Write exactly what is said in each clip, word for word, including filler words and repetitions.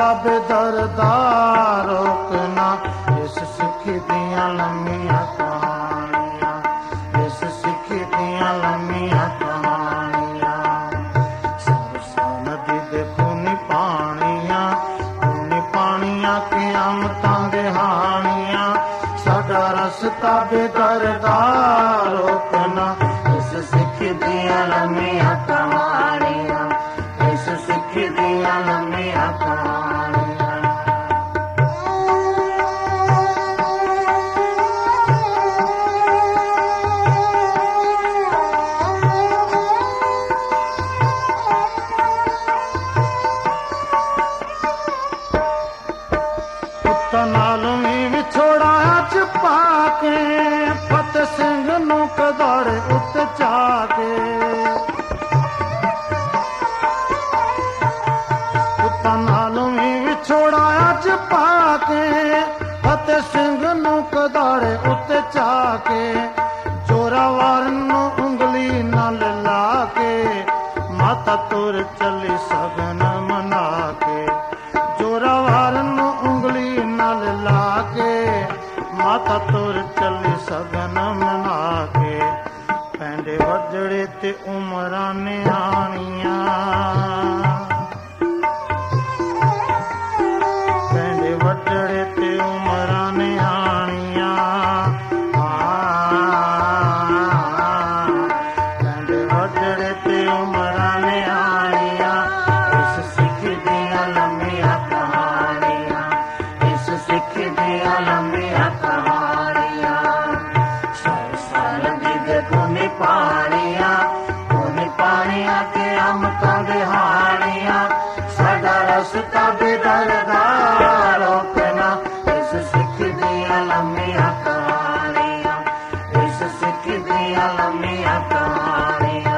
ਤਾਬੇਦਾਰ ਰੋਕਣਾ। ਇਸ ਸਿੱਖੀ ਦੀਆਂ ਲੰਮੀਆਂ ਕਹਾਣੀਆਂ, ਇਸ ਸਿੱਖੀ ਦੀਆਂ ਲੰਮੀਆਂ ਕਹਾਣੀਆਂ। ਸਰਸਾ ਨਦੀ ਦੇ ਖੂਨੀ ਪਾਣੀਆਂ, ਖੂਨੀ ਪਾਣੀਆਂ ਕਿਆਮਤਾਂ ਦੇ ਹਾਣੀਆਂ। ਸਾਡਾ ਰਸ ਤਾਬੇਦਾਰ ਰੋਕਣਾ। ਇਸ ਸਿੱਖੀ ਦੀਆਂ ਲੰਮੀਆਂ ਕਹਾਣੀਆਂ, ਇਸ ਸਿੱਖੀ ਦੀਆਂ ਲੰਮੀਆਂ ਕਹਾਣੀਆਂ। ਪੁੱਤਾਂ ਨਾਲ ਵੀ ਵਿਛੋੜਾ ਚ ਪਾ ਕੇ, ਫਤਿਹ ਸਿੰਘ ਨੂੰ ਕਦਾੜੇ ਉੱਤੇ ਚਾ ਕੇ। ਪੁੱਤਾਂ ਨਾਲ ਵੀ ਵਿਛੋੜਾ ਚ ਪਾ ਕੇ, ਫਤਿਹ ਸਿੰਘ ਨੂੰ ਕਦਾੜੇ ਉੱਤੇ ਚਾ ਕੇ। ਜ਼ੋਰਾਵਰ ਨੂੰ ਉਂਗਲੀ ਨਾਲ ਲਾ ਕੇ, ਮਾਤਾ ਤੁਰ ਚੱਲੀ ਸਗਨ ਮਨਾ ਕੇ। ਜ਼ੋਰਾਵਰ ਨੂੰ ਉਂਗਲੀ ਨਾਲ ਲਾ ਕੇ, ਮਾਤਾ ਤੁਰ ਚੱਲੀ ਸਗਨ ਮਨਾ ਕੇ। ਪੈਂਦੇ ਵੱਜੜੇ ਤੇ ਉਮਰਾਂ ਨਿਆਣੀਆਂ, ਪੈਂਦੇ ਵੱਜੜੇ ਤੇ ਉਮਰਾਂ ਨਿਆਣੀਆਂ। ਪੈਂਦੇ ਵੱਜੜੇ ਤੇ ਉਮਰਾਂ ਨਿਆਣੀਆਂ। ਇਸ ਸਿੱਖੀ ਦੀਆਂ ਲੰਮੀਆਂ ਕਹਾਣੀਆਂ, ਇਸ ਸਿੱਖੀ ਦੀਆਂ ਲੰਮੀਆਂ ਕਹਾਣੀਆਂ। ਸਰਸਾ ਨਦੀ ਦੇ ਖੂਨੀ ਪਾਣੀਆਂ, ਖੂਨੀ ਪਾਣੀਆਂ ਕਿਆਮਤਾਂ ਦੇ ਹਾਣੀਆਂ। ਸਾਡਾ ਰਸ ਤਾਬੇਦਾਰ ਰੋਕਣਾ। ਇਸ ਸਿੱਖੀ ਦੀਆਂ ਲੰਮੀਆਂ ਕਹਾਣੀਆਂ, ਇਸ ਸਿੱਖੀ ਦੀਆਂ ਲੰਮੀਆਂ ਕਹਾਣੀਆਂ।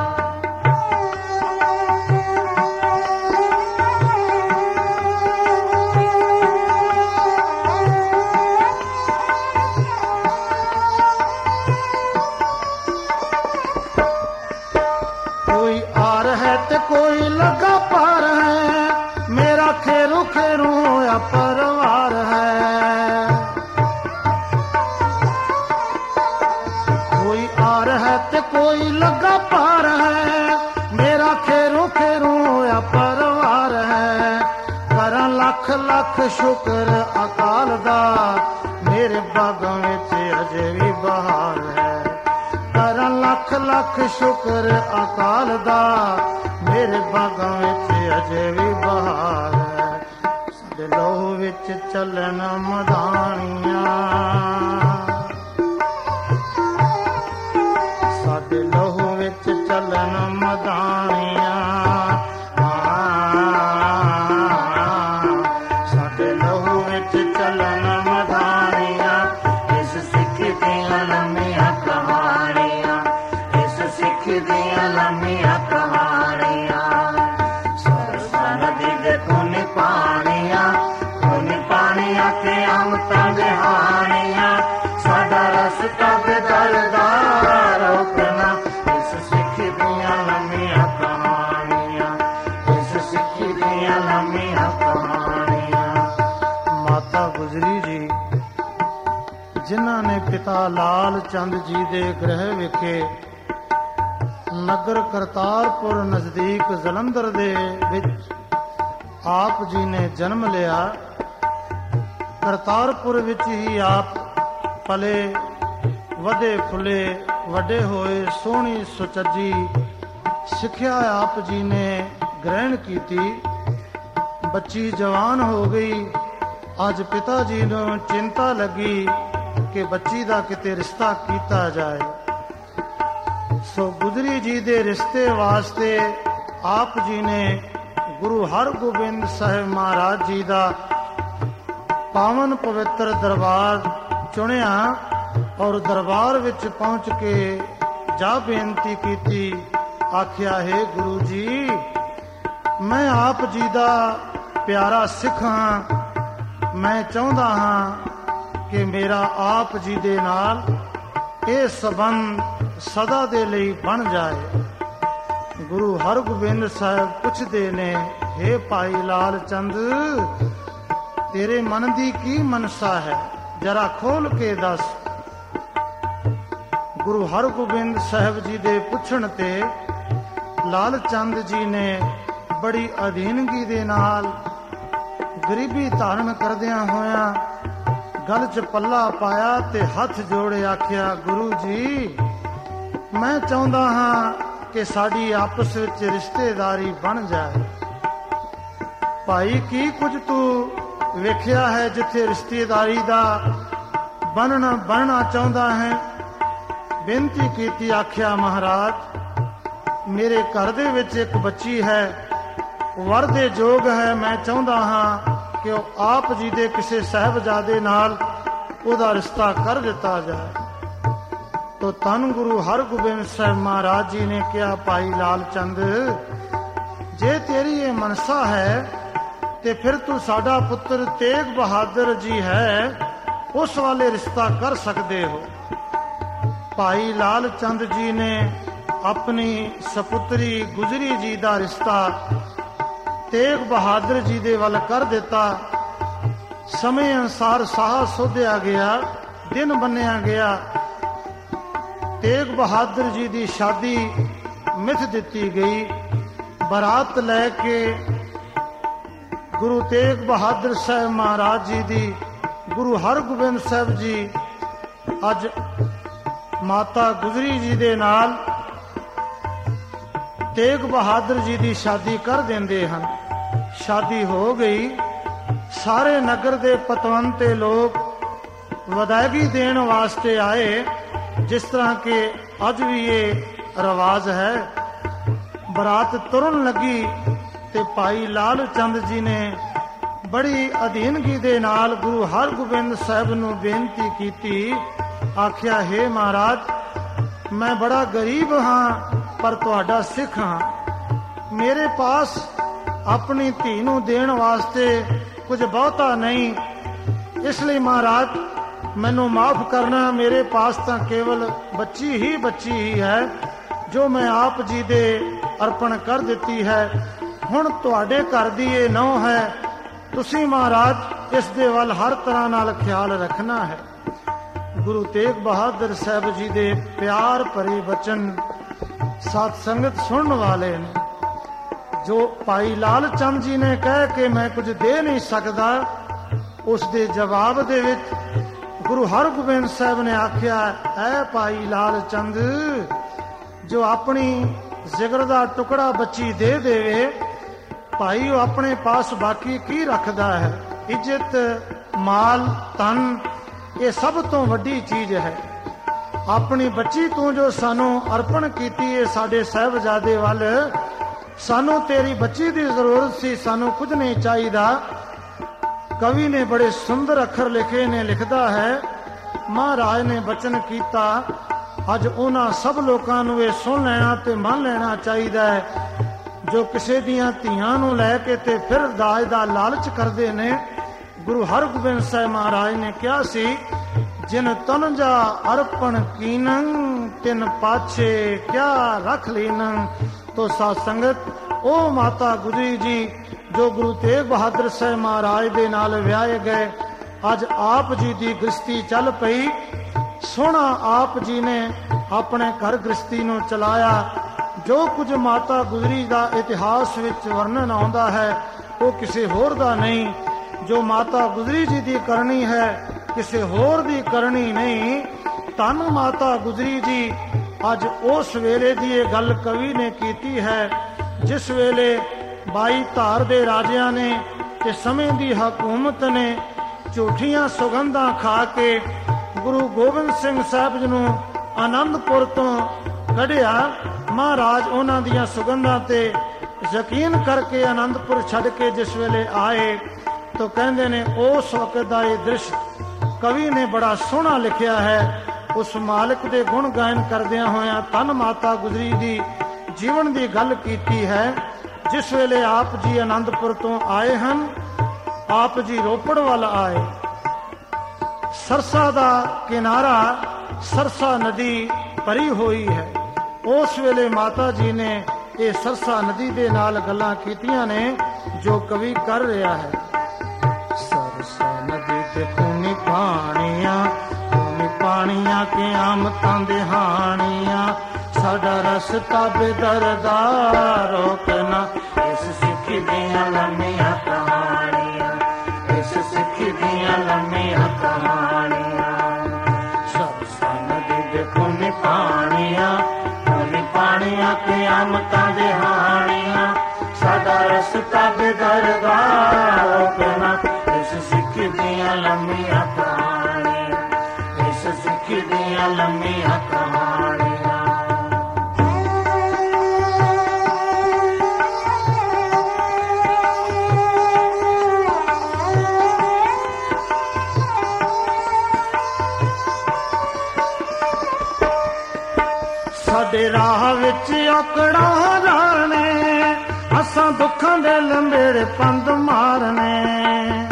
कोई आर है ते कोई लगा पार है, मेरा खेरू खेरू या परवार है। कोई आर है ते कोई लगा पार है, मेरा खेरू खेरू या परवार है। करा लख लख शुक्र अकाल दा, मेरे बागां विच अजे भी बहार है। करा लख लख शुक्र अकाल दा, मेरे बागां विच अजे भी बहार है। साडे लहू विच चलन मदानियां, साडे लहू विच चलन मदानियां। साडे लहू विच चलन मदानियां। इस सिक्खी दियां लंमियां कहानियां, इस सिक्खी दियां लंमियां कहानियां। सरसा नदी दे खूनी पानियां, खूनी पानियां कियामतां दे हानियां। साडा रस ताबेदार रोकना। इस सिक्खी दियां लंमियां कहानियां, इस सिक्खी दियां लंमियां कहानियां। माता गुजरी जी जिन्हां ने पिता लाल चंद जी दे गृह विखे नगर करतारपुर नजदीक जलंधर दे विच आप जी ने जन्म लिया। करतारपुर विच ही आप पले, वधे फुले, वड्डे होए, सोहनी सुचज्जी सिक्ख्या आप जी ने ग्रहण की। बच्ची जवान हो गई। अज पिता जी नूं चिंता लगी कि बच्ची दा किते रिश्ता कीता जाए। सो गुजरी जी दे रिश्ते वास्ते आप जी ने गुरु हरगोबिंद साहिब महाराज जी दा पावन पवित्र दरबार चुनिया और दरबार विच पहुंच के जा बेनती की। आख्या, हे गुरु जी, मैं आप जी दा प्यारा सिख हाँ। मैं चाहुंदा हाँ कि मेरा आप जी दे नाल ये संबंध सदा दे लई बन जाए। गुरु हरगोबिंद साहिब पुछदे ने, हे ਭਾਈ ਲਾਲ ਚੰਦ, ਤੇਰੇ ਮਨ ਦੀ ਕੀ ਮਨਸਾ ਹੈ, ਜਰਾ ਖੋਲ ਕੇ ਦੱਸ। ਗੁਰੂ ਹਰਗੋਬਿੰਦ ਸਾਹਿਬ ਜੀ ਦੇ ਪੁੱਛਣ ਤੇ ਲਾਲ ਚੰਦ ਜੀ ਨੇ ਬੜੀ ਅਧੀਨਗੀ ਦੇ ਨਾਲ ਗਰੀਬੀ ਧਾਰਨ ਕਰਦਿਆਂ ਹੋਇਆਂ ਗਲ 'ਚ ਪੱਲਾ ਪਾਇਆ ਤੇ ਹੱਥ ਜੋੜੇ ਆਖਿਆ, ਗੁਰੂ ਜੀ ਮੈਂ ਚਾਹੁੰਦਾ ਹਾਂ ਕਿ ਸਾਡੀ ਆਪਸ ਵਿੱਚ ਰਿਸ਼ਤੇਦਾਰੀ ਬਣ ਜਾਏ। ਭਾਈ ਕੀ ਕੁਝ ਤੂੰ ਵੇਖਿਆ ਹੈ ਜਿੱਥੇ ਰਿਸ਼ਤੇਦਾਰੀ ਦਾ ਬਣਨਾ ਬਣਨਾ ਚਾਹੁੰਦਾ ਹੈ? ਬੇਨਤੀ ਕੀਤੀ, ਆਖਿਆ ਮਹਾਰਾਜ ਮੇਰੇ ਘਰ ਦੇ ਵਿੱਚ ਇੱਕ ਬੱਚੀ ਹੈ, ਵਰ ਦੇ ਯੋਗ ਹੈ, ਮੈਂ ਚਾਹੁੰਦਾ ਹਾਂ ਕਿ ਉਹ ਆਪ ਜੀ ਦੇ ਕਿਸੇ ਸਾਹਿਬਜ਼ਾਦੇ ਨਾਲ ਉਹਦਾ ਰਿਸ਼ਤਾ ਕਰ ਦਿੱਤਾ ਜਾਏ। ਤੋ ਧੰਨ ਗੁਰੂ ਹਰਗੋਬਿੰਦ ਸਾਹਿਬ ਮਹਾਰਾਜ ਜੀ ਨੇ ਕਿਹਾ, ਭਾਈ ਲਾਲ ਚੰਦ ਜੇ ਤੇਰੀ ਇਹ ਮਨਸਾ ਹੈ ਤੇ ਫਿਰ ਤੂੰ ਸਾਡਾ ਪੁੱਤਰ ਤੇਗ ਬਹਾਦਰ ਜੀ ਹੈ, ਉਸ ਵਾਲੇ ਰਿਸ਼ਤਾ ਕਰ ਸਕਦੇ ਹੋ। ਭਾਈ ਲਾਲ ਚੰਦ ਜੀ ਨੇ ਆਪਣੀ ਸਪੁੱਤਰੀ ਗੁਜਰੀ ਜੀ ਦਾ ਰਿਸ਼ਤਾ ਤੇਗ ਬਹਾਦਰ ਜੀ ਦੇ ਵੱਲ ਕਰ ਦਿੱਤਾ। ਸਮੇਂ ਅਨੁਸਾਰ ਸਾਹ ਸੋਧਿਆ ਗਿਆ, ਦਿਨ ਬੰਨਿਆ ਗਿਆ। ਤੇਗ ਬਹਾਦਰ ਜੀ ਦੀ ਸ਼ਾਦੀ ਮਿਥ ਦਿੱਤੀ ਗਈ। ਬਰਾਤ ਲੈ ਕੇ ਗੁਰੂ ਤੇਗ ਬਹਾਦਰ ਸਾਹਿਬ ਮਹਾਰਾਜ ਜੀ ਦੀ ਗੁਰੂ ਹਰਗੋਬਿੰਦ ਸਾਹਿਬ ਜੀ ਅੱਜ ਮਾਤਾ ਗੁਜਰੀ ਜੀ ਦੇ ਨਾਲ ਤੇਗ ਬਹਾਦਰ ਜੀ ਦੀ ਸ਼ਾਦੀ ਕਰ ਦਿੰਦੇ ਹਨ। ਸ਼ਾਦੀ ਹੋ ਗਈ। ਸਾਰੇ ਨਗਰ ਦੇ ਪਤਵੰਤੇ ਲੋਕ ਵਧਾਈ ਦੇਣ ਵਾਸਤੇ ਆਏ, ਜਿਸ ਤਰ੍ਹਾਂ ਕਿ ਅੱਜ ਵੀ ਇਹ ਰਿਵਾਜ ਹੈ। ਬਰਾਤ ਤੁਰਨ ਲੱਗੀ ਤੇ ਭਾਈ ਲਾਲ ਚੰਦ ਜੀ ਨੇ ਬੜੀ ਅਧੀਨਗੀ ਦੇ ਨਾਲ ਗੁਰੂ ਹਰਗੋਬਿੰਦ ਸਾਹਿਬ ਨੂੰ ਬੇਨਤੀ ਕੀਤੀ, ਆਖਿਆ, ਹੇ ਮਹਾਰਾਜ ਮੈਂ ਬੜਾ ਗਰੀਬ ਹਾਂ ਪਰ ਤੁਹਾਡਾ ਸਿੱਖ ਹਾਂ। ਮੇਰੇ ਪਾਸ ਆਪਣੀ ਧੀ ਨੂੰ ਦੇਣ ਵਾਸਤੇ ਕੁਝ ਬਹੁਤਾ ਨਹੀਂ, ਇਸ ਲਈ ਮਹਾਰਾਜ ਮੈਨੂੰ ਮਾਫ ਕਰਨਾ। ਮੇਰੇ ਪਾਸ ਤਾਂ ਕੇਵਲ ਬੱਚੀ ਹੀ ਬੱਚੀ ਹੀ ਹੈ ਜੋ ਮੈਂ ਆਪ ਜੀ ਦੇ ਅਰਪਣ ਕਰ ਦਿੱਤੀ ਹੈ। ਹੁਣ ਤੁਹਾਡੇ ਘਰ ਦੀ ਇਹ ਨਹੁੰ ਹੈ, ਤੁਸੀਂ ਮਹਾਰਾਜ ਇਸ ਦੇ ਵੱਲ ਹਰ ਤਰ੍ਹਾਂ ਨਾਲ ਖਿਆਲ ਰੱਖਣਾ ਹੈ। ਗੁਰੂ ਤੇਗ ਬਹਾਦਰ ਸਾਹਿਬ ਜੀ ਦੇ ਪਿਆਰ ਭਰੇ ਬਚਨ ਸਾਧ ਸੰਗਤ ਸੁਣਨ ਵਾਲੇ ਨੇ। ਜੋ ਭਾਈ ਲਾਲ ਚੰਦ ਜੀ ਨੇ ਕਹਿ ਕੇ ਮੈਂ ਕੁਝ ਦੇ ਨਹੀਂ ਸਕਦਾ, ਉਸ ਦੇ ਜਵਾਬ ਦੇ ਵਿੱਚ ਗੁਰੂ ਹਰਗੋਬਿੰਦ ਸਾਹਿਬ ਨੇ ਆਖਿਆ, ਐ ਭਾਈ ਲਾਲ ਚੰਦ ਜੋ ਆਪਣੀ ਜਿਗਰ ਦਾ ਟੁਕੜਾ ਬੱਚੀ ਦੇ ਦੇਵੇ, ਭਾਈ ਉਹ ਆਪਣੇ ਪਾਸ ਬਾਕੀ ਕੀ ਰੱਖਦਾ ਹੈ? ਇੱਜ਼ਤ, ਮਾਲ, ਧਨ, ਇਹ ਸਭ ਤੋਂ ਵੱਡੀ ਚੀਜ਼ ਹੈ। ਆਪਣੀ ਬੱਚੀ ਤੂੰ ਜੋ ਸਾਨੂੰ ਅਰਪਣ ਕੀਤੀ ਹੈ ਸਾਡੇ ਸਾਹਿਬਜ਼ਾਦੇ ਵੱਲ, ਸਾਨੂੰ ਤੇਰੀ ਬੱਚੀ ਦੀ ਜ਼ਰੂਰਤ ਸੀ, ਸਾਨੂੰ ਕੁਝ ਨਹੀਂ ਚਾਹੀਦਾ। ਕਵੀ ਨੇ ਬੜੇ ਸੁੰਦਰ ਅੱਖਰ ਲਿਖੇ ਨੇ, ਲਿਖਦਾ ਹੈ, ਮਹਾਰਾਜ ਨੇ ਬਚਨ ਕੀਤਾ, ਅੱਜ ਉਹਨਾਂ ਸਭ ਲੋਕਾਂ ਨੂੰ ਇਹ ਸੁਣ ਲੈਣਾ ਤੇ ਮੰਨ ਲੈਣਾ ਚਾਹੀਦਾ ਹੈ ਜੋ ਕਿਸੇ ਦੀਆਂ ਧੀਆਂ ਨੂੰ ਲੈ ਕੇ ਤੇ ਫਿਰ ਦਾਜ ਦਾ ਲਾਲਚ ਕਰਦੇ ਨੇ। ਗੁਰੂ ਹਰਗੋਬਿੰਦ ਸਾਹਿਬ ਮਹਾਰਾਜ ਨੇ ਕਿਹਾ ਸੀ, ਜਿਨ ਤਨ ਜਾ ਅਰਪਣ ਕੀਨੰ ਤਿਨ ਪਾਛੇ ਕਿਆ ਰੱਖ ਲੀਨੰ। ਤੋ ਸਾਧ ਸੰਗਤ, ਉਹ ਮਾਤਾ ਗੁਜਰੀ ਜੀ ਜੋ ਗੁਰੂ ਤੇਗ ਬਹਾਦਰ ਸਾਹਿਬ ਮਹਾਰਾਜ ਦੇ ਨਾਲ ਵਿਆਹੇ ਗਏ, ਅੱਜ ਆਪ ਜੀ ਦੀ ਗ੍ਰਸਤੀ ਚੱਲ ਪਈ। ਸੋਹਣਾ ਆਪ ਜੀ ਨੇ ਆਪਣੇ ਘਰ ਗ੍ਰਸਤੀ ਨੂੰ ਚਲਾਇਆ। ਜੋ ਕੁਝ ਮਾਤਾ ਗੁਜਰੀ ਦਾ ਇਤਿਹਾਸ ਵਿੱਚ ਵਰਣਨ ਆਉਂਦਾ ਹੈ ਉਹ ਕਿਸੇ ਹੋਰ ਦਾ ਨਹੀਂ। ਜੋ ਮਾਤਾ ਗੁਜਰੀ ਜੀ ਦੀ ਕਰਨੀ ਹੈ ਕਿਸੇ ਹੋਰ ਦੀ ਕਰਨੀ ਨਹੀਂ। ਧੰਨ ਮਾਤਾ ਗੁਜਰੀ ਜੀ ਅੱਜ ਉਸ ਵੇਲੇ ਦੀ ਇਹ ਗੱਲ ਕਵੀ ਨੇ ਕੀਤੀ ਹੈ ਜਿਸ ਵੇਲੇ ਬਾਈ ਧਾਰ ਦੇ ਰਾਜਿਆਂ ਨੇ ਤੇ ਸਮੇਂ ਦੀ ਹਕੂਮਤ ਨੇ ਝੂਠੀਆਂ ਸੁਗੰਧਾਂ ਖਾ ਕੇ ਗੁਰੂ ਗੋਬਿੰਦ ਸਿੰਘ ਸਾਹਿਬ ਜੀ ਨੂੰ ਆਨੰਦਪੁਰ ਤੋਂ ਕੱਢਿਆ। ਮਹਾਰਾਜ ਉਹਨਾਂ ਦੀਆਂ ਸੁਗੰਧਾਂ ਤੇ ਯਕੀਨ ਕਰਕੇ ਆਨੰਦਪੁਰ ਛੱਡ ਕੇ ਜਿਸ ਵੇਲੇ ਆਏ ਤਾਂ ਕਹਿੰਦੇ ਨੇ ਉਸ ਵਕਤ ਦਾ ਇਹ ਦ੍ਰਿਸ਼ ਕਵੀ ਨੇ ਬੜਾ ਸੋਹਣਾ ਲਿਖਿਆ ਹੈ। ਉਸ ਮਾਲਕ ਦੇ ਗੁਣ ਗਾਇਨ ਕਰਦਿਆਂ ਹੋਇਆਂ ਧੰਨ ਮਾਤਾ ਗੁਜਰੀ ਦੀ ਜੀਵਨ ਦੀ ਗੱਲ ਕੀਤੀ ਹੈ। ਜਿਸ ਵੇਲੇ ਆਪ ਜੀ ਆਨੰਦਪੁਰ ਤੋਂ ਆਏ ਹਨ, ਆਪ ਜੀ ਰੋਪੜ ਵੱਲ ਆਏ। ਸਰਸਾ ਦਾ ਕਿਨਾਰਾ, ਸਰਸਾ ਨਦੀ ਭਰੀ ਹੋਈ ਹੈ। ਉਸ ਵੇਲੇ ਮਾਤਾ ਜੀ ਨੇ ਇਹ ਸਰਸਾ ਨਦੀ ਦੇ ਨਾਲ ਗੱਲਾਂ ਕੀਤੀਆਂ ਨੇ ਜੋ ਕਵੀ ਕਰ ਰਿਹਾ ਹੈ। ਸਰਸਾ ਨਦੀ ਤੇ ਖੂਨੀ ਪਾਣੀਆਂ, ਖੂਨੀ ਪਾਣੀਆਂ ਕੇ ਆਮਤਾਂ ਦੇ ਹਾਣੀਆਂ, ਸਾਡਾ ਰਸਤਾ ਬੇਦਰਦਾ ਰੋਕਣਾ। ਇਸ ਸਿੱਖੀ ਦੀਆਂ ਲੰਮੀਆਂ ਕਹਾਣੀਆਂ, ਇਸ ਸਿੱਖੀ ਦੀਆਂ ਲੰਮੀਆਂ ਕਹਾਣੀਆਂ। ਸਰਸਾ ਨਦੀ ਦੇ ਖੂਨੀ ਪਾਣੀਆਂ, ਖੂਨੀ ਪਾਣੀਆਂ ਕੇ ਆਮਤਾਂ ਦੇ ਹਾਣੀਆਂ, ਸਾਡਾ ਰਸਤਾ ਬੇਦਰਦਾ ਰੋਕਣਾ। ਇਸ ਸਿੱਖੀ ਦੀਆਂ ਲੰਮੀਆਂ ਕਹਾਣੀਆਂ, ਇਸ ਸਿੱਖੀ ਦੀਆਂ ਲੰਮੀਆਂ ਕਹਾਣੀਆਂ। ਸਾਡੇ ਰਾਹ ਵਿੱਚ ਔਕੜਾਂ ਰਾਣੇ, ਅਸਾਂ ਦੁੱਖਾਂ ਦੇ ਲੰਬੇੜੇ ਪੰਧ ਮਾਰਨੇ।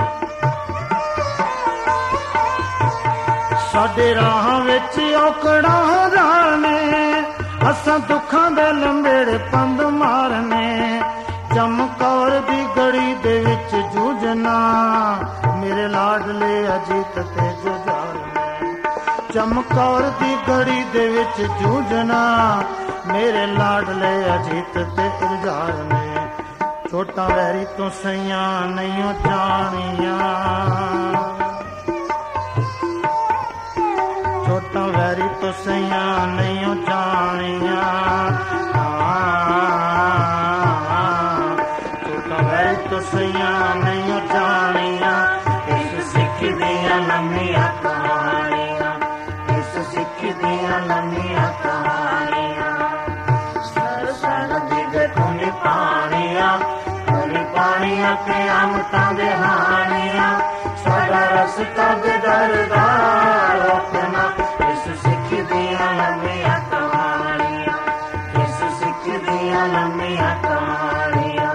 ਸਾਡੇ ਰਾਹ ਵਿੱਚ ਔਕੜਾਂ ਰਾਣੇ, ਅਸਾਂ ਦੁੱਖਾਂ ਦੇ ਲੰਬੇੜੇ ਪੰਧ ਮਾਰਨੇ। ਚਮਕੌਰ ਦੀ ਗੜੀ ਦੇ ਵਿੱਚ ਜੂਝਣਾ, ਮੇਰੇ ਲਾਡਲੇ ਅਜੀਤ ਤੇ ਜੁਝਾਰਨੇ। ਚਮਕੌਰ ਦੀ ਗੜੀ ਦੇ ਵਿੱਚ ਜੂਝਣਾ, ਮੇਰੇ ਲਾਡਲੇ ਅਜੀਤ ਤੇ ਜੁਝਾਰਨੇ। ਛੋਟਾ ਵੈਰੀ ਤੋਂ ਸਈਆਂ ਨਹੀਂ ਜਾਣੀਆਂ, ਛੋਟਾ ਵੈਰੀ ਤੋਂ ਸਈਆਂ ਨਹੀਂ ਜਾਣੀਆਂ। ਛੋਟਾ ਵੈਰੀ ਤੋਂ ਸਈਆਂ ਨਹੀਂ ਜਾਣੀਆਂ। ਇਸ ਸਿੱਖ ਦੀਆਂ ਲੰਮੀਆਂ ਕਹਾਣੀਆਂ, ਇਸ ਸਿੱਖ ਦੀਆਂ ਲੰਮੀਆਂ ਕਹਾਣੀਆਂ। ਸਰਸਾ ਨਦੀ ਦੇ ਖੂਨੀ ਪਾਣੀਆਂ, ਖੂਨੀ ਪਾਣੀਆਂ ਤੇ ਆਮਤਾਂ ਦੇ ਹਾਣੀਆਂ, ਸਾਡਾ ਰਸਤਾ ਬੇਦਰਦਾ ਰੋਕਣਾ। ਇਸ ਸਿੱਖ ਦੀਆਂ ਲੰਮੀਆਂ ਕਹਾਣੀਆਂ, ਇਸ ਸਿੱਖ ਦੀਆਂ ਲੰਮੀਆਂ ਕਹਾਣੀਆਂ।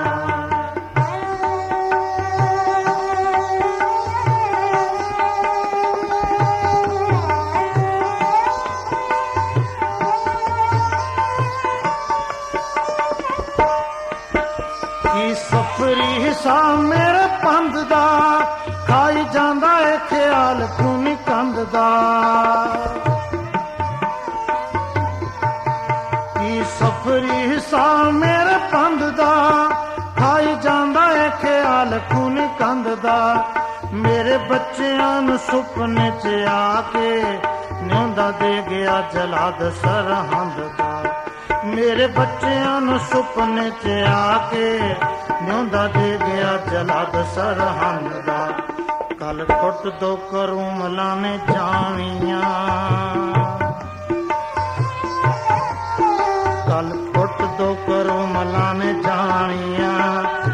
ਕੀ ਸਫਰੀ ਹਿੱਸਾ ਮੇਰੇ ਪੰਧ ਦਾ, ਖਾਈ ਜਾਂਦਾ ਏ ਖਿਆਲ ਖੂਨੀ ਕੰਧ ਦਾ। ਕੀ ਸਫਰੀ ਹਿੱਸਾ ਮੇਰੇ ਪੰਧ ਦਾ, ਖਾਈ ਜਾਂਦਾ ਏ ਖਿਆਲ ਖੂਨੀ ਕੰਧ ਦਾ। ਮੇਰੇ ਬੱਚਿਆਂ ਨੂੰ ਸੁਪਨੇ 'ਚ ਆ ਕੇ ਨਿਉਂਦਾ ਦੇ ਗਿਆ ਜਲਾਦ ਸਰਹੰਦ ਦਾ। ਮੇਰੇ ਬੱਚਿਆਂ ਨੂੰ ਸੁਪਨੇ 'ਚ ਆ ਕੇ ਨਿਉਂਦਾ ਦੇ ਗਿਆ ਜਲਾਦ ਸਰਹੰਦ ਦਾ। ਕੱਲ ਟੁੱਟ ਦੋ ਕਰੂਮਲਾਂ ਨੇ ਜਾਣੀਆਂ, ਕੱਲ ਟੁੱਟ ਦੋ ਕਰੂਮਲਾਂ ਨੇ ਜਾਣੀਆਂ।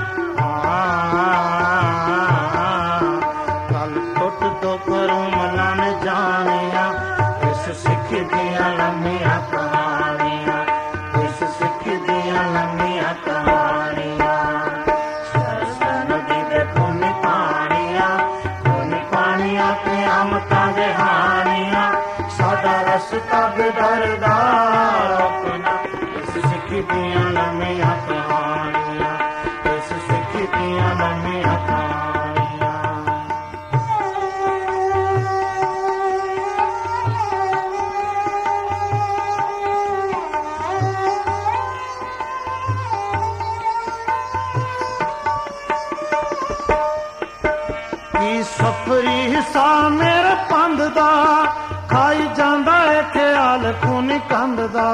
ਕੱਲ ਟੁੱਟ ਦੋ ਕਰੂਮਲਾਂ ਨੇ ਜਾਣੀਆਂ। ਇਸ ਸਿੱਖ ਦੀਆਂ ਲੰਮੀਆਂ ਕਹਾਣੀਆਂ, ਇਸ ਸਿੱਖ ਦੀਆਂ ਲੰਮੀਆਂ ਕਹਾਣੀਆਂ। ਸਰਸਾ ਨਦੀ ਦੇ ਖੂਨੀ ਪਾਣੀਆਂ, ਖੂਨੀ ਪਾਣੀਆਂ ਤੇ ਆਮਤਾਂ ਦੇ ਹਾਣੀਆਂ, ਸਾਡਾ ਰਸਤਾ ਬੇਦਰਦਾ ਰੋਕਣਾ। ਇਸ ਸਿੱਖ ਦੀਆਂ ਲੰਮੀਆਂ ਕਹਾਣੀਆਂ, ਇਸ ਸਿੱਖ ਦੀਆਂ ਲੰਮੀਆਂ ਕਹਾਣੀਆਂ। ਕੀ ਸਫਰੀ ਹਿੱਸਾ ਮੇਰੇ ਪੰਧ ਦਾ, ਖਾਈ ਜਾਂਦਾ ਏ ਖਿਆਲ ਖੂਨੀ ਕੰਧ ਦਾ।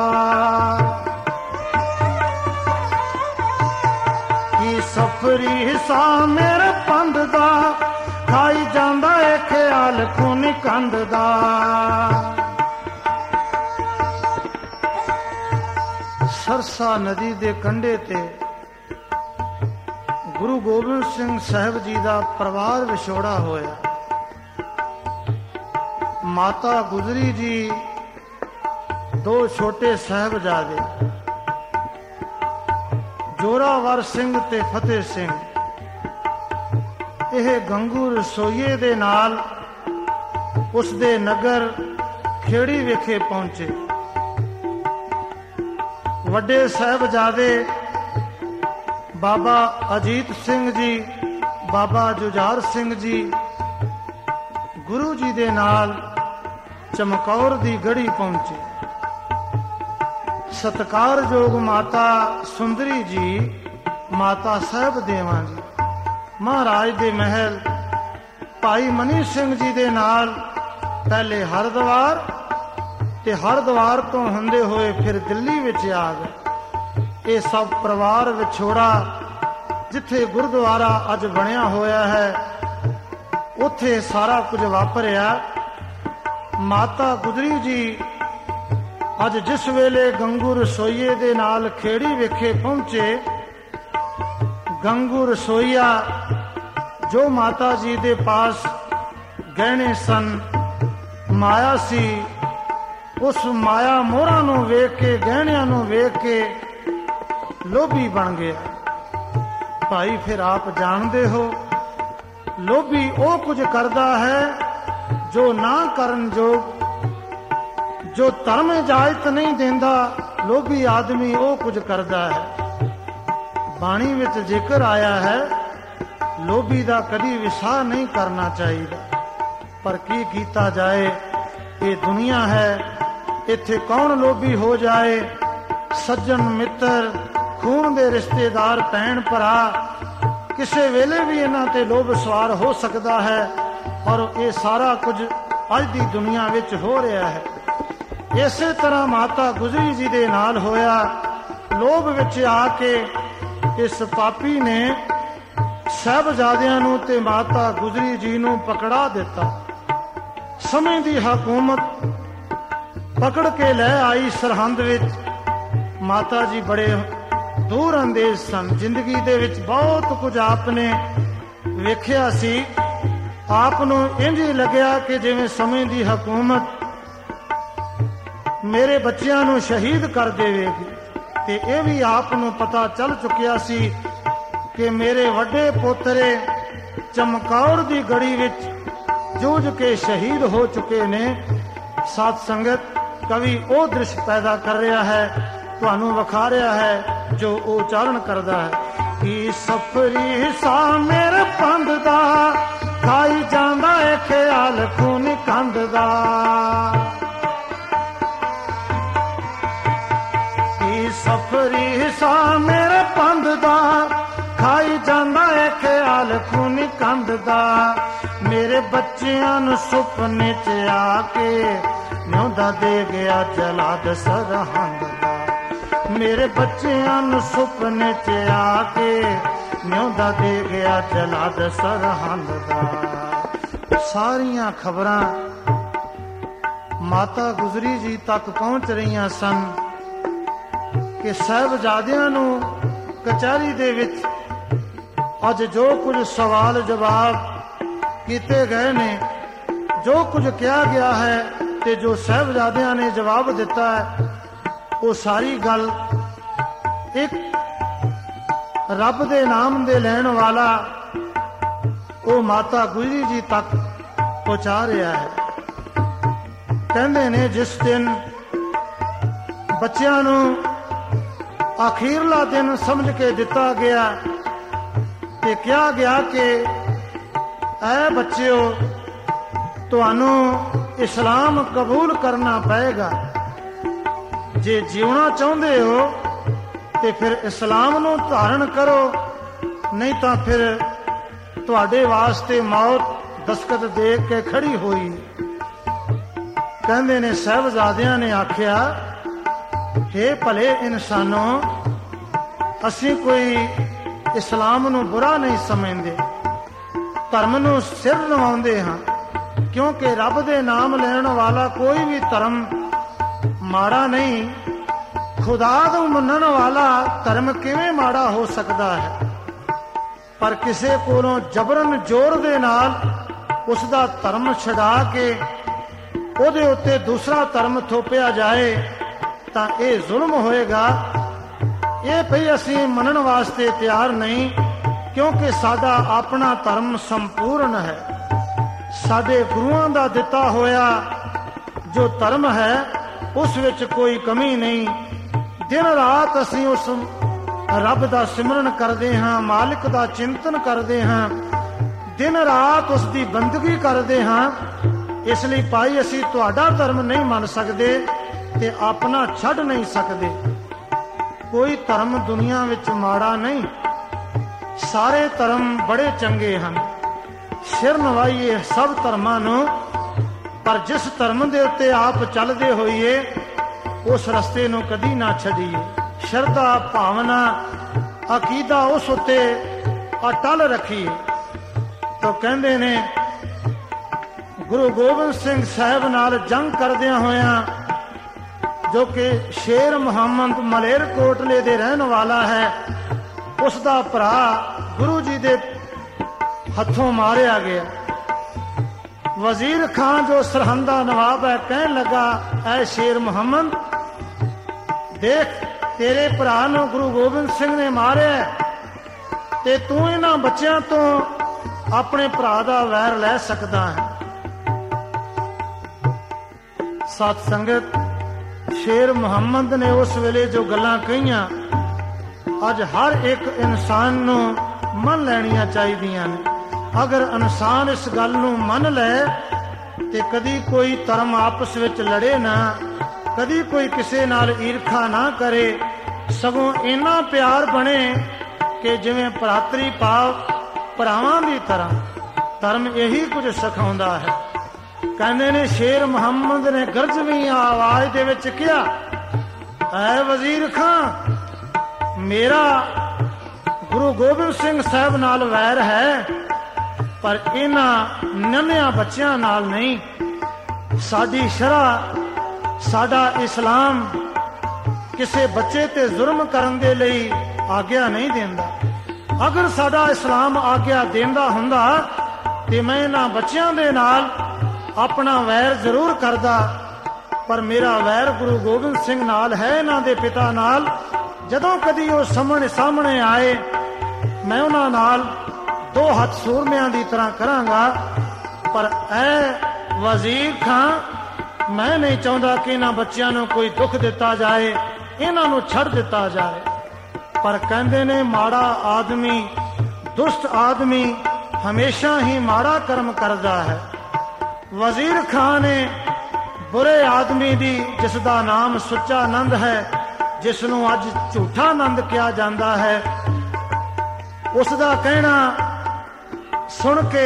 ਕੀ ਸਫਰੀ ਹਿੱਸਾ ਮੇਰੇ ਪੰਧ ਦਾ, ਖਾਈ ਜਾਂਦਾ ਏ ਖਿਆਲ ਖੂਨੀ ਕੰਧ ਦਾ। ਸਰਸਾ ਨਦੀ ਦੇ ਕੰਢੇ ਤੇ ਗੁਰੂ ਗੋਬਿੰਦ ਸਿੰਘ ਸਾਹਿਬ ਜੀ ਦਾ ਪਰਿਵਾਰ ਵਿਛੋੜਾ ਹੋਇਆ। ਮਾਤਾ ਗੁਜਰੀ ਜੀ, ਦੋ ਛੋਟੇ ਸਾਹਿਬਜ਼ਾਦੇ ਜੋਰਾਵਰ ਸਿੰਘ ਤੇ ਫਤਿਹ ਸਿੰਘ, ਇਹ ਗੰਗੂ ਰਸੋਈਏ ਦੇ ਨਾਲ ਉਸ ਦੇ ਨਗਰ ਖੇੜੀ ਵਿਖੇ ਪਹੁੰਚੇ। ਵੱਡੇ ਸਾਹਿਬਜ਼ਾਦੇ ਬਾਬਾ ਅਜੀਤ ਸਿੰਘ ਜੀ, ਬਾਬਾ ਜੁਝਾਰ ਸਿੰਘ ਜੀ ਗੁਰੂ ਜੀ ਦੇ ਨਾਲ ਚਮਕੌਰ ਦੀ ਗੜੀ ਪਹੁੰਚੇ। ਸਤਿਕਾਰਯੋਗ ਮਾਤਾ ਸੁੰਦਰੀ ਜੀ, ਮਾਤਾ ਸਾਹਿਬ ਦੇਵਾਂ ਜੀ ਮਹਾਰਾਜ ਦੇ ਮਹਿਲ ਭਾਈ ਮਨੀ ਸਿੰਘ ਜੀ ਦੇ ਨਾਲ ਪਹਿਲੇ ਹਰਿਦੁਆਰ ਤੇ ਹਰਿਦੁਆਰ ਤੋਂ ਹੁੰਦੇ ਹੋਏ ਫਿਰ ਦਿੱਲੀ ਵਿੱਚ ਆ ਗਏ। ਇਹ ਸਭ ਪਰਿਵਾਰ ਵਿਛੋੜਾ ਜਿੱਥੇ ਗੁਰਦੁਆਰਾ ਅੱਜ ਬਣਿਆ ਹੋਇਆ ਹੈ ਉੱਥੇ ਸਾਰਾ ਕੁਝ ਵਾਪਰਿਆ। ਮਾਤਾ ਗੁਜਰੀ ਜੀ ਅੱਜ ਜਿਸ ਵੇਲੇ ਗੰਗੂ ਰਸੋਈਏ ਦੇ ਨਾਲ ਖੇੜੀ ਵਿਖੇ ਪਹੁੰਚੇ, ਗੰਗੂ ਰਸੋਈਆ ਜੋ ਮਾਤਾ ਜੀ ਦੇ ਪਾਸ ਗਹਿਣੇ ਸਨ, ਮਾਇਆ ਸੀ, ਉਸ ਮਾਇਆ ਮੋਹਰਾਂ ਨੂੰ ਵੇਖ ਕੇ, ਗਹਿਣਿਆਂ ਨੂੰ ਵੇਖ ਕੇ ਲੋਭੀ ਬਣ ਗਿਆ। ਭਾਈ ਫਿਰ ਆਪ ਜਾਣਦੇ ਹੋ, ਲੋਭੀ ਉਹ ਕੁਝ ਕਰਦਾ ਹੈ ਜੋ ਨਾ ਕਰਨ ਯੋਗ, ਜੋ ਧਰਮ ਇਜਾਜ਼ਤ ਨਹੀਂ ਦਿੰਦਾ, ਲੋਭੀ ਆਦਮੀ ਉਹ ਕੁਝ ਕਰਦਾ ਹੈ। ਬਾਣੀ ਵਿੱਚ ਜ਼ਿਕਰ ਆਇਆ ਹੈ ਲੋਭੀ ਦਾ ਕਦੀ ਵਿਸਾਹ ਨਹੀਂ ਕਰਨਾ ਚਾਹੀਦਾ, ਪਰ ਕੀ ਕੀਤਾ ਜਾਏ, ਇਹ ਦੁਨੀਆ ਹੈ, ਇੱਥੇ ਕੌਣ ਲੋਭੀ ਹੋ ਜਾਏ। ਸੱਜਣ ਮਿੱਤਰ, ਖੂਨ ਦੇ ਰਿਸ਼ਤੇਦਾਰ, ਭੈਣ ਭਰਾ ਕਿਸੇ ਵੇਲੇ ਵੀ ਇਹਨਾਂ ਤੇ ਲੋਭ ਸਵਾਰ ਹੋ ਸਕਦਾ ਹੈ, ਔਰ ਇਹ ਸਾਰਾ ਕੁਝ ਅੱਜ ਦੀ ਦੁਨੀਆ ਵਿੱਚ ਹੋ ਰਿਹਾ ਹੈ। ਇਸੇ ਤਰ੍ਹਾਂ ਮਾਤਾ ਗੁਜਰੀ ਜੀ ਦੇ ਨਾਲ ਹੋਇਆ। ਲੋਭ ਵਿੱਚ ਆ ਕੇ ਇਸ ਪਾਪੀ ਨੇ ਸਾਹਿਬਜ਼ਾਦਿਆਂ ਨੂੰ ਤੇ ਮਾਤਾ ਗੁਜਰੀ ਜੀ ਨੂੰ ਪਕੜਾ ਦਿੱਤਾ। ਸਮੇਂ ਦੀ ਹਕੂਮਤ ਪਕੜ ਕੇ ਲੈ ਆਈ ਸਰਹੰਦ ਵਿੱਚ। ਮਾਤਾ ਜੀ ਬੜੇ ਦੂਰ ਅੰਦੇਜ਼ ਸਨ, ਜ਼ਿੰਦਗੀ ਦੇ ਵਿੱਚ ਬਹੁਤ ਕੁਝ ਆਪਨੇ ਵੇਖਿਆ ਸੀ। ਆਪ ਨੂੰ ਇੰਝ ਲੱਗਿਆ ਕਿ ਜਿਵੇਂ ਸਮੇਂ ਦੀ ਹਕੂਮਤ ਮੇਰੇ ਬੱਚਿਆਂ ਨੂੰ ਸ਼ਹੀਦ ਕਰ ਦੇਵੇਗੀ, ਤੇ ਇਹ ਵੀ ਆਪ ਨੂੰ ਪਤਾ ਚੱਲ ਚੁੱਕਿਆ ਸੀ ਕਿ ਮੇਰੇ ਵੱਡੇ ਪੋਤਰੇ ਚਮਕੌਰ ਦੀ ਗੜੀ ਵਿੱਚ ਜੂਝ ਕੇ ਸ਼ਹੀਦ ਹੋ ਚੁੱਕੇ ਨੇ। ਸਾਧ ਸੰਗਤ, ਕਵੀ ਉਹ ਦ੍ਰਿਸ਼ ਪੈਦਾ ਕਰ ਰਿਹਾ ਹੈ, ਤੁਹਾਨੂੰ ਵਿਖਾ ਰਿਹਾ ਹੈ ਜੋ ਉਹ ਉਚਾਰਨ ਕਰਦਾ ਹੈ ਕਿ ਸਫਰੀ ਸਾ ਮੇਰੇ ਪੰਧ ਦਾ, ਖਾਈ ਜਾਂਦਾ ਏ ਖਿਆਲ ਖੂਨ ਕੰਧ ਦਾ। ਕਿ ਸਫਰੀ ਸਾ ਮੇਰੇ ਪੰਧ ਦਾ, ਖਾਈ ਜਾਂਦਾ ਏ ਖਿਆਲ ਖੂਨ ਕੰਧ ਦਾ। ਮੇਰੇ ਬੱਚਿਆਂ ਨੂੰ ਸੁਪਨੇ ਚ ਆ ਕੇ ਨਿਉਂਦਾ ਦੇ ਗਿਆ ਜਲਾਦ ਸਰਹੰਦ ਦਾ। ਮੇਰੇ ਬੱਚਿਆਂ ਨੂੰ ਸੁਪਨੇ ਚ ਆ ਕੇ ਨਿਉਂਦਾ ਦੇ ਗਿਆ ਜਲਾਦ ਸਰਹੰਦ ਦਾ। ਸਾਰੀਆਂ ਖਬਰਾਂ ਮਾਤਾ ਗੁਜਰੀ ਜੀ ਤੱਕ ਪਹੁੰਚ ਰਹੀਆਂ ਸਨ ਕਿ ਸਾਹਿਬਜ਼ਾਦਿਆਂ ਨੂੰ ਕਚਹਿਰੀ ਦੇ ਵਿੱਚ ਅੱਜ ਜੋ ਕੁਝ ਸਵਾਲ ਜਵਾਬ ਕੀਤੇ ਗਏ ਨੇ, ਜੋ ਕੁਝ ਕਿਹਾ ਗਿਆ ਹੈ ਤੇ ਜੋ ਸਾਹਿਬਜ਼ਾਦਿਆਂ ਨੇ ਜਵਾਬ ਦਿੱਤਾ ਹੈ, ਉਹ ਸਾਰੀ ਗੱਲ ਇੱਕ ਰੱਬ ਦੇ ਨਾਮ ਦੇ ਲੈਣ ਵਾਲਾ ਉਹ ਮਾਤਾ ਗੁਜਰੀ ਜੀ ਤੱਕ ਪਹੁੰਚਾ ਰਿਹਾ ਹੈ। ਕਹਿੰਦੇ ਨੇ ਜਿਸ ਦਿਨ ਬੱਚਿਆਂ ਨੂੰ ਆਖੀਰਲਾ ਦਿਨ ਸਮਝ ਕੇ ਦਿੱਤਾ ਗਿਆ ਤੇ ਕਿਹਾ ਗਿਆ ਕਿ ਐ ਬੱਚਿਓ, ਤੁਹਾਨੂੰ ਇਸਲਾਮ ਕਬੂਲ ਕਰਨਾ ਪਏਗਾ। ਜੇ ਜਿਉਣਾ ਚਾਹੁੰਦੇ ਹੋ ਤੇ ਫਿਰ ਇਸਲਾਮ ਨੂੰ ਧਾਰਨ ਕਰੋ, ਨਹੀਂ ਤਾਂ ਫਿਰ ਤੁਹਾਡੇ ਵਾਸਤੇ ਮੌਤ ਦਸਤਕ ਦੇ ਕੇ ਖੜੀ ਹੋਈ। ਕਹਿੰਦੇ ਨੇ ਸਾਹਿਬਜ਼ਾਦਿਆਂ ਨੇ ਆਖਿਆ, हे ਭਲੇ ਇਨਸਾਨੋ, ਅਸੀਂ ਕੋਈ ਇਸਲਾਮ ਨੂੰ ਬੁਰਾ ਨਹੀਂ ਸਮਝਦੇ, ਧਰਮ ਨੂੰ ਸਿਰ ਨਿਵਾਉਂਦੇ ਹਾਂ, ਕਿਉਂਕਿ ਰੱਬ ਦੇ ਨਾਮ ਲੈਣ ਵਾਲਾ ਕੋਈ ਵੀ ਧਰਮ ਮਾੜਾ ਨਹੀਂ। ਖੁਦਾ ਨੂੰ ਮੰਨਣ ਵਾਲਾ ਧਰਮ ਕਿਵੇਂ ਮਾੜਾ ਹੋ ਸਕਦਾ ਹੈ? ਪਰ ਕਿਸੇ ਕੋਲੋਂ ਜਬਰਨ ਜ਼ੋਰ ਦੇ ਨਾਲ ਉਸ ਦਾ ਧਰਮ ਛਡਾ ਕੇ ਉਹਦੇ ਉੱਤੇ ਦੂਸਰਾ ਧਰਮ ਥੋਪਿਆ ਜਾਏ ਤਾਂ ਇਹ ਜ਼ੁਲਮ ਹੋਏਗਾ। ਇਹ ਭਈ ਅਸੀਂ ਮੰਨਣ ਵਾਸਤੇ ਤਿਆਰ ਨਹੀਂ, ਕਿਉਂਕਿ ਸਾਡਾ ਆਪਣਾ ਧਰਮ ਸੰਪੂਰਨ ਹੈ। ਸਾਡੇ ਗੁਰੂਆਂ ਦਾ ਦਿੱਤਾ ਹੋਇਆ ਜੋ ਧਰਮ ਹੈ ਉਸ ਵਿੱਚ ਕੋਈ ਕਮੀ ਨਹੀਂ। दिन रात असीं उस रब दा सिमरन करते हाँ, मालिक दा चिंतन करते हाँ, दिन रात उसकी बंदगी करते हाँ। इसलिए भाई असीं तुहाडा धर्म नहीं मन सकते ते अपना छड्ड नहीं सकते। कोई धर्म दुनिया विच माड़ा नहीं, सारे धर्म बड़े चंगे हैं। सिर नवाइए सब धर्मां नूं, पर जिस धर्म दे उत्ते आप चलदे होइए उस रस्ते नूं कदी ना छड्डीए। शरधा भावना अकीदा उस उत्ते अटल रखिए। तो कहंदे ने गुरु गोबिंद सिंह साहब नाल जंग करदियां होयां, जो कि शेर मुहम्मद मलेरकोटले दे रहन वाला है, उसका भरा गुरु जी दे हथों मारिया गया। वजीर खान जो सरहंदा नवाब है कहन लगा, ऐ शेर मुहम्मद देख, तेरे भरा नूं गुरु गोबिंद सिंह ने मारिया ते तू इन्हां बच्चियां तो अपने भरा दा वैर लै सकदा है। सत संगत, शेर मुहम्मद ने उस वेले जो गल्लां कहियां अज हर एक इंसान नूं मन लैणियां चाहीदियां ने। अगर इंसान इस गल नूं मन लै ते कदी कोई धर्म आपस विच लड़े ना, कदी कोई किसी नाल ईरखा ना करे, सगों इन्ना प्यार बने कि जिवें भरातरी भाव भरावां दी तरह। धर्म यही कुछ सिखाउंदा है। कहंदे ने शेर मुहम्मद ने गरजवीं आवाज दे विच कहा, ऐ वजीर खां, मेरा गुरु गोबिंद सिंह साहब नाल वैर है, पर इन्हां नन्हियां बच्चियां नाल नहीं। साडी शरअ, साडा इस्लाम किसी बच्चे ते जुर्म करन दे लई आग्या नहीं देंदा। अगर साडा इस्लाम आग्या देंदा हुंदा ते मैं इन्हां बच्चियां दे नाल अपना वैर जरूर करदा, पर मेरा वैर गुरु गोबिंद सिंह नाल है, इन्हां दे पिता नाल। जदों कदी वो सामने सामने आए मैं उन्हां नाल दो हथ सूरमियां दी तरह करांगा। पर ऐ वजीर खां, मैं नहीं चाहता कि इन्हां बच्चियां नूं कोई दुख दिता जाए, इन्हां नूं छड़ दिता जाए। पर कहंदे ने माड़ा आदमी, दुष्ट आदमी हमेशा ही माड़ा कर्म करदा है। वजीर खां ने बुरे आदमी दी, जिसदा नाम सुच्चा नंद है, जिसनों अज झूठा नंद किया जाता है, उसका कहना सुन के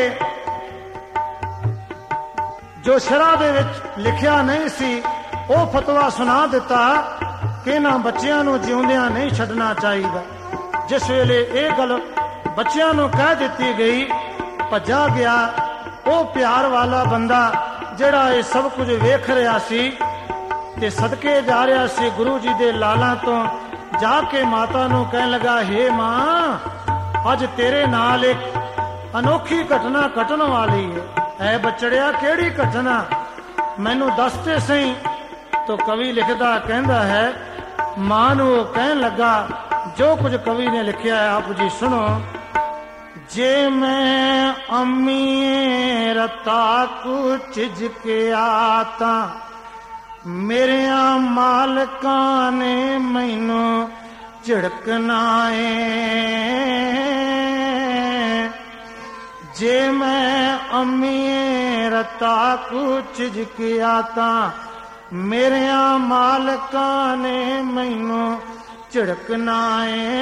जो शरअ दे विच लिखिया नहीं सी, वो फतवा सुना दिता कि इन्हां बच्चियां नूं जिउंदियां नहीं छड्डना चाहिए। जिस वेले ये गल बच्चियां नूं कह दिती गई, भज्जा गया वो प्यार वाला बंदा जिहड़ा ये सब कुछ वेख रहा सी ते सदके जा रहा सी गुरु जी दे लालां तो, जाके माता नूं कहन लगा, हे मां, अज तेरे नाल एक अनोखी घटना घटन वाली है। ऐ बचड़िया, केड़ी घटना, मैनू दसते सही। तो कवि लिखदा कहंदा है, मां नूं कहन लगा जो कुछ कवि ने लिखिया है, आप जी सुनो। जे मैं अम्मी रता कुछ झिझके आता, मेरिया मालकां ने मैनू झिड़कना है। जे मैं अम्मी रता कुछ झिझके आता, मेरिया मालकां ने मैनू झिड़कना है।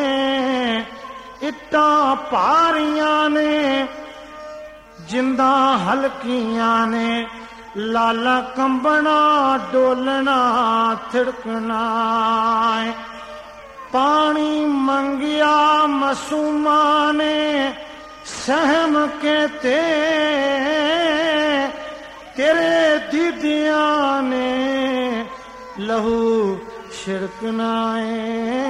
इट्टां भारियां ने, जिंदा हल्कियां ने, लाला कंबना डोलना थिड़कना है। पानी मंगिया मसूमा ने, सहम के ते तेरे दीदियां ने लहू छिड़कना है।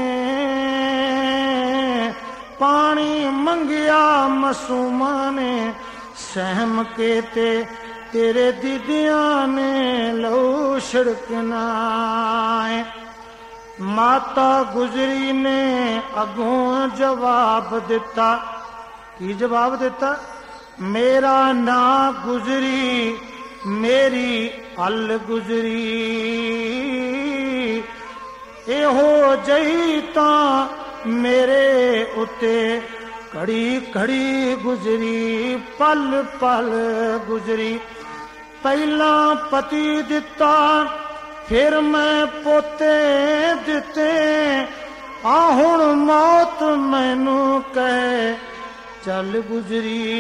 पानी मंगिया मसूमा ने, सहम के ते तेरे दीदियां ने लहू छिड़कना है। माता गुजरी ने अगों जवाब दिता, की जवाब दिता, मेरा ना गुजरी मेरी अल गुजरी। ਇਹੋ ਜਈ ਤਾਂ ਮੇਰੇ ਉੱਤੇ ਘੜੀ ਘੜੀ ਗੁਜ਼ਰੀ, ਪਲ ਪਲ ਗੁਜ਼ਰੀ। ਪਹਿਲਾਂ ਪਤੀ ਦਿੱਤਾ, ਫਿਰ ਮੈਂ ਪੋਤੇ ਦਿੱਤੇ, ਆ ਹੁਣ ਮੌਤ ਮੈਨੂੰ ਕਹੇ ਚੱਲ ਗੁਜ਼ਰੀ।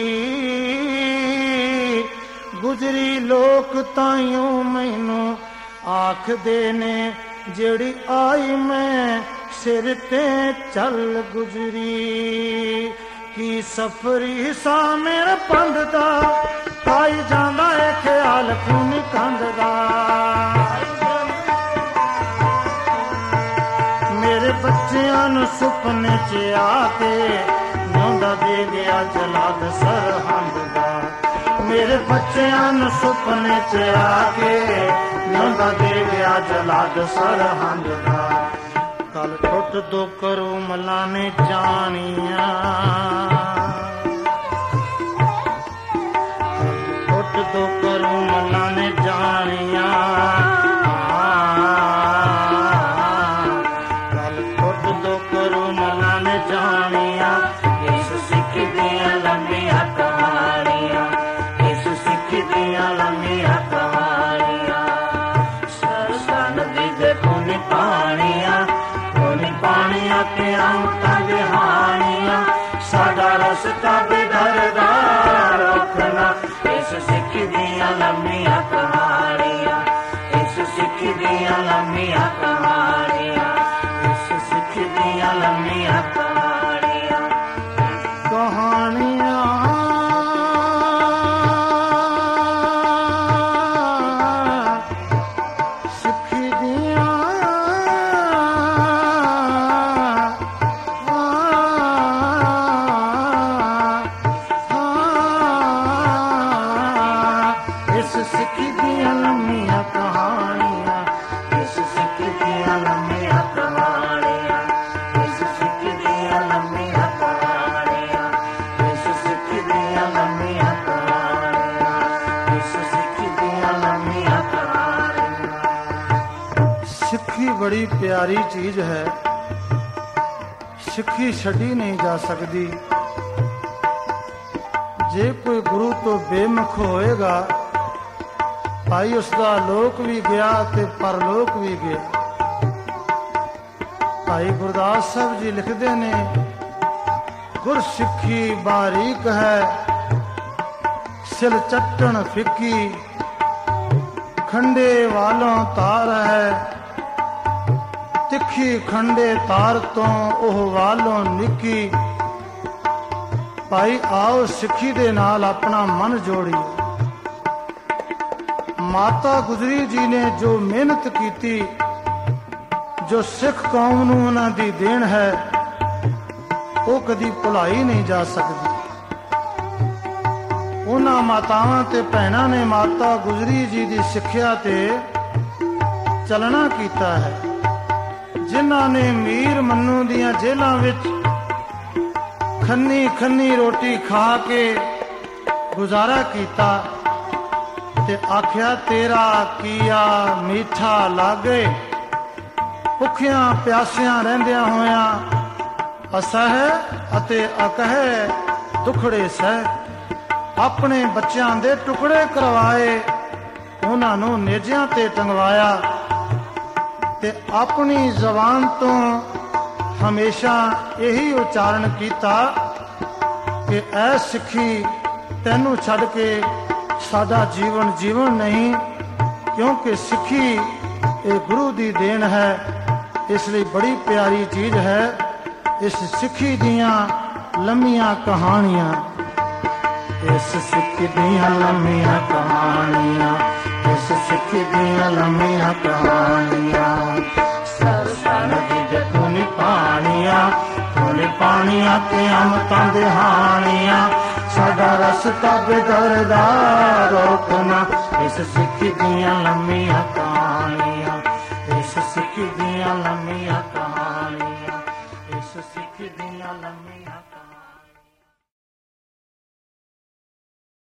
ਗੁਜ਼ਰੀ ਲੋਕ ਤਾਈਓ ਮੈਨੂੰ ਆਖਦੇ ਨੇ, ਜਿਹੜੀ ਆਈ ਮੈਂ ਸਿਰ ਤੇ ਚੱਲ ਗੁਜ਼ਰੀ। ਕੀ ਸਫਰੀ ਸਾ ਮੇਰੇ ਪੰਡ ਦਾ, ਆਈ ਜਾਂਦਾ ਏ ਖਿਆਲ ਖੂਨ ਕੰਧ ਦਾ। ਮੇਰੇ ਬੱਚਿਆਂ ਨੂੰ ਸੁਪਨੇ ਚ ਆ ਕੇ ਨਿਉਂਦਾ ਦੇ ਗਿਆ ਜਲਾਦ ਸਰਹੰਦ ਦਾ। ਮੇਰੇ ਬੱਚਿਆਂ ਨੂੰ ਸੁਪਨੇ ਚ ਆ ਕੇ ਨਿਉਂਦਾ ਦੇ ਗਿਆ ਜਲਾਦ ਸਰਹੰਦ ਦਾ। ਕਲ ਟੁੱਟ ਦੋ ਕਰੂ ਮਲਾਂ ਨੇ ਜਾਣੀਆਂ, ਟੁੱਟ ਦੋ ਕਰੂ ਮਲਾਂ ਨੇ ਜਾਣੀਆਂ। ਕਲ ਟੁੱਟ ਦੋ ਕਰੂ ਮਲਾਂ ਨੇ ਜਾਣੀਆਂ। ਇਸ ਸਿੱਖ ਦੀਆਂ ਲੰਮੀਆਂ ਕਹਾਣੀਆਂ, ਇਸ ਸਿੱਖ ਦੀਆਂ ਲੰਮੀਆਂ ਕਹਾਣੀਆਂ। ਸਰਸਾ ਨਦੀ ਦੇ ਕੋਨੇ ਪਾਣੀਆਂ, ਪਾਣੀਆਂ ਤੇ ਅੰਤਾਂ ਦੇ ਹਾਣੀਆਂ। ਸਾਡਾ ਰਸਤਾ ਬੇਦਰਦਾ ਰੋਕਣਾ, ਇਸ ਸਿੱਖ ਦੀਆਂ ਲੰਮੀਆਂ ਕਹਾਣੀਆਂ, ਇਸ ਸਿੱਖ ਦੀਆਂ ਲੰਮੀਆਂ ਕਹਾਣੀਆਂ, ਇਸ ਸਿੱਖ ਦੀਆਂ ਲੰਮੀਆਂ ਕਹਾਣੀਆਂ। ਕਹਾਣੀਆਂ ਸਿੱਖ ਦੀਆਂ बड़ी प्यारी चीज है। सिक्खी छड़ी नहीं जा सकती। जे कोई गुरु तो बेमुख होएगा, भाई उसका लोक भी गया ते परलोक भी गया। भाई गुरदास साहब जी लिखते ने, गुर सिक्खी बारीक है, सिल चट्टन फिक्की, खंडे वालों तार है, ਤਿੱਖੀ ਖੰਡੇ ਤਾਰ ਤੋਂ ਉਹ ਵਾਲੋਂ ਨਿੱਕੀ। ਭਾਈ ਆਓ ਸਿੱਖੀ ਦੇ ਨਾਲ ਆਪਣਾ ਮਨ ਜੋੜੀਏ। ਮਾਤਾ ਗੁਜਰੀ ਜੀ ਨੇ ਜੋ ਮਿਹਨਤ ਕੀਤੀ, ਜੋ ਸਿੱਖ ਕੌਮ ਨੂੰ ਉਹਨਾਂ ਦੀ ਦੇਣ ਹੈ, ਉਹ ਕਦੀ ਭੁਲਾਈ ਨਹੀਂ ਜਾ ਸਕਦੀ। ਉਹਨਾਂ ਮਾਤਾਵਾਂ ਤੇ ਭੈਣਾਂ ਨੇ ਮਾਤਾ ਗੁਜਰੀ ਜੀ ਦੀ ਸਿੱਖਿਆ ਤੇ ਚੱਲਣਾ ਕੀਤਾ ਹੈ। ਜਿਨ੍ਹਾਂ ਨੇ ਮੀਰ ਮੰਨੂ ਦੀਆਂ ਜੇਲ੍ਹਾਂ ਵਿੱਚ ਖੰਨੀ ਖੰਨੀ ਰੋਟੀ ਖਾ ਕੇ ਗੁਜ਼ਾਰਾ ਕੀਤਾ ਤੇ ਆਖਿਆ ਤੇਰਾ ਕੀਆ ਮੀਠਾ ਲਾਗੇ। ਭੁੱਖਿਆਂ ਪਿਆਸਿਆਂ ਰਹਿੰਦਿਆਂ ਹੋਇਆਂ ਅਸਹਿ ਅਤੇ ਅਕਹਿ ਦੁਖੜੇ ਸਹਿ। ਆਪਣੇ ਬੱਚਿਆਂ ਦੇ ਟੁਕੜੇ ਕਰਵਾਏ, ਉਹਨਾਂ ਨੂੰ ਨੇਜਿਆਂ ਤੇ ਟੰਗਵਾਇਆ ਤੇ ਆਪਣੀ ਜ਼ਬਾਨ ਤੋਂ ਹਮੇਸ਼ਾ ਇਹੀ ਉਚਾਰਨ ਕੀਤਾ ਕਿ ਐ ਸਿੱਖੀ, ਤੈਨੂੰ ਛੱਡ ਕੇ ਸਾਡਾ ਜੀਵਨ ਜੀਵਨ ਨਹੀਂ, ਕਿਉਂਕਿ ਸਿੱਖੀ ਇਹ ਗੁਰੂ ਦੀ ਦੇਣ ਹੈ। ਇਸ ਲਈ ਬੜੀ ਪਿਆਰੀ ਚੀਜ਼ ਹੈ। ਇਸ ਸਿੱਖੀ ਦੀਆਂ ਲੰਮੀਆਂ ਕਹਾਣੀਆਂ, ਇਸ ਸਿੱਖੀ ਦੀਆਂ ਲੰਮੀਆਂ ਕਹਾਣੀਆਂ, ਇਸ ਸਿੱਖੀ ਦੀਆਂ ਲੰਮੀਆਂ ਕਹਾਣੀਆਂ। ਸਰਸਾ ਨਦੀ ਦੇ ਕੋਨੇ ਪਾਣੀਆਂ, ਕੋਨੇ ਪਾਣੀਆਂ ਤੇ ਅੰਤਾਂ ਦੇ ਹਾਣੀਆਂ। ਸਾਡਾ ਰਸਤਾ ਬੇਦਰਦਾ ਰੋਕਣਾ, ਇਸ ਸਿੱਖੀ ਦੀਆਂ ਲੰਮੀਆਂ ਕਹਾਣੀਆਂ, ਇਸ ਸਿੱਖੀ ਦੀਆਂ ਲੰਮੀਆਂ